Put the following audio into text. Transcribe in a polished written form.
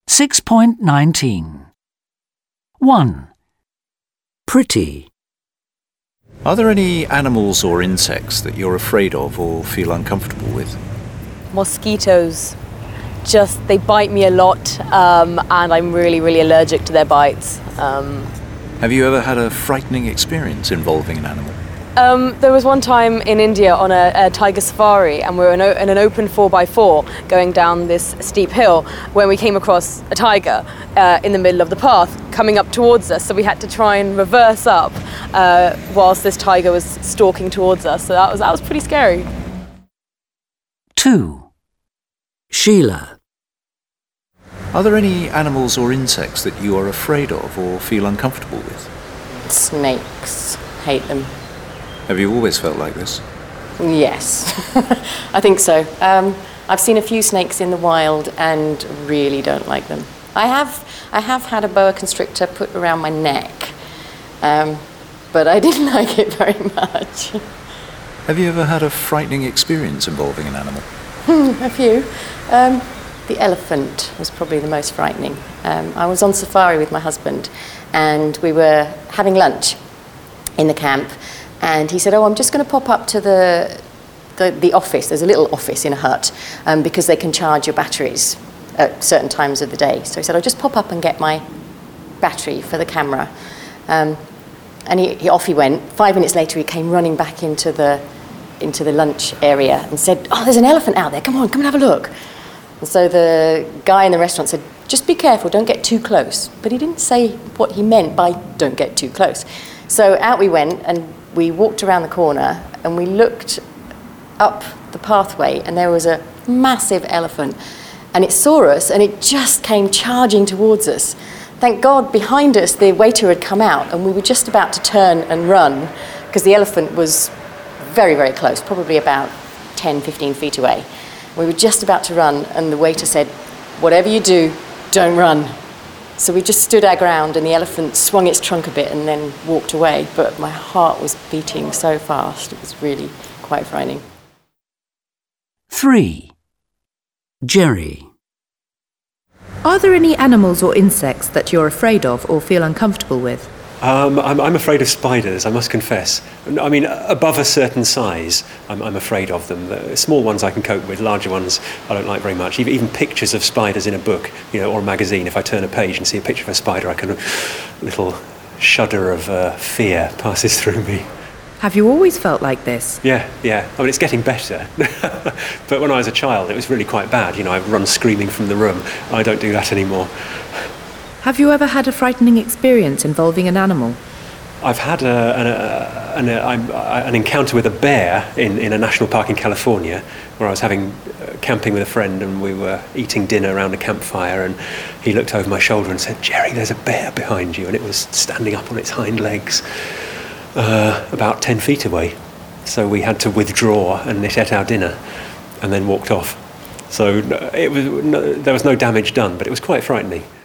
6.19. 1. Pretty. Are there any animals or insects that you're afraid of or feel uncomfortable with? Mosquitoes. They bite me a lot, and I'm really allergic to their bites. Have you ever had a frightening experience involving an animal? There was one time in India on a tiger safari, and we were in an open 4x4 going down this steep hill when we came across a tiger in the middle of the path coming up towards us. So we had to try and reverse up whilst this tiger was stalking towards us. So that was pretty scary. 2. Sheila. Are there any animals or insects that you are afraid of or feel uncomfortable with? Snakes. Hate them. Have you always felt like this? Yes, I think so. I've seen a few snakes in the wild and really don't like them. I have had a boa constrictor put around my neck, but I didn't like it very much. Have you ever had a frightening experience involving an animal? A few. The elephant was probably the most frightening. I was on safari with my husband and we were having lunch in the camp, and he said, I'm just going to pop up to the office. There's a little office in a hut because they can charge your batteries at certain times of the day. So he said, I'll just pop up and get my battery for the camera. And off he went. 5 minutes later he came running back into the lunch area and said, there's an elephant out there, come on and have a look. And so the guy in the restaurant said, just be careful, don't get too close. But he didn't say what he meant by don't get too close. So out we went and we walked around the corner and we looked up the pathway and there was a massive elephant and it saw us and it just came charging towards us. Thank God behind us the waiter had come out and we were just about to turn and run because the elephant was very, very close, probably about 10, 15 feet away. We were just about to run and the waiter said, whatever you do, don't run. So we just stood our ground and the elephant swung its trunk a bit and then walked away. But my heart was beating so fast, it was really quite frightening. 3. Jerry. Are there any animals or insects that you're afraid of or feel uncomfortable with? I'm afraid of spiders, I must confess. I mean, above a certain size, I'm afraid of them. The small ones I can cope with, larger ones I don't like very much. Even pictures of spiders in a book, or a magazine, if I turn a page and see a picture of a spider, a little shudder of fear passes through me. Have you always felt like this? Yeah. I mean, it's getting better. But when I was a child, it was really quite bad. I'd run screaming from the room. I don't do that anymore. Have you ever had a frightening experience involving an animal? I've had an encounter with a bear in a national park in California, where I was camping with a friend and we were eating dinner around a campfire, and he looked over my shoulder and said, "Jerry, there's a bear behind you," and it was standing up on its hind legs about 10 feet away. So we had to withdraw and it ate our dinner and then walked off. So there was no damage done, but it was quite frightening.